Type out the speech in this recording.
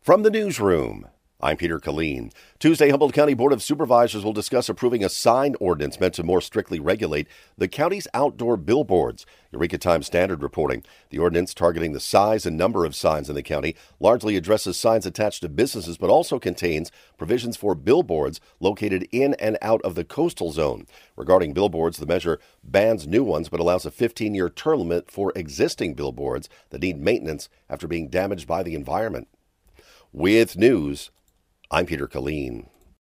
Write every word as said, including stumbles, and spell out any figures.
From the newsroom, I'm Peter Killeen. Tuesday, Humboldt County Board of Supervisors will discuss approving a sign ordinance meant to more strictly regulate the county's outdoor billboards. Eureka Times Standard reporting the ordinance targeting the size and number of signs in the county largely addresses signs attached to businesses, but also contains provisions for billboards located in and out of the coastal zone. Regarding billboards, the measure bans new ones, but allows a fifteen-year term limit for existing billboards that need maintenance after being damaged by the environment. With news, I'm Peter Killeen.